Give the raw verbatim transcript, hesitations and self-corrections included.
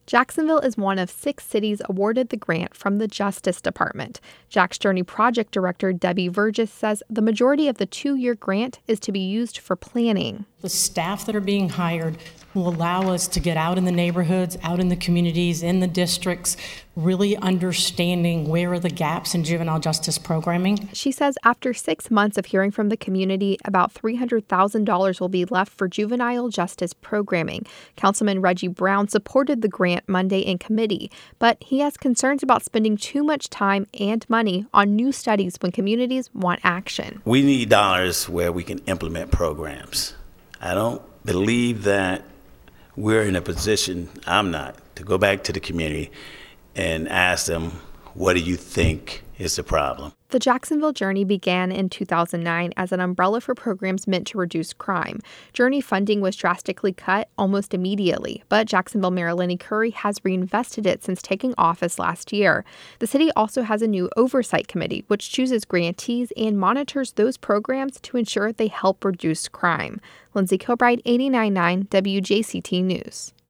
Jacksonville is one of six cities awarded the grant from the Justice Department. Jack's Journey project director Debbie Vergis says the majority of the two-year grant is to be used for planning. The staff that are being hired will allow us to get out in the neighborhoods, out in the communities, in the districts, really understanding where are the gaps in juvenile justice programming. She says after six months of hearing from the community, about three hundred thousand dollars will be left for juvenile justice programming. Councilman Reggie Brown supported the grant Monday in committee, but he has concerns about spending too much time and money on new studies when communities want action. We need dollars where we can implement programs. I don't believe that we're in a position, I'm not, to go back to the community and ask them, what do you think is the problem? The Jacksonville Journey began in two thousand nine as an umbrella for programs meant to reduce crime. Journey funding was drastically cut almost immediately, but Jacksonville Mayor Lenny Curry has reinvested it since taking office last year. The city also has a new oversight committee, which chooses grantees and monitors those programs to ensure they help reduce crime. Lindsay Kilbride, eighty-nine point nine W J C T News.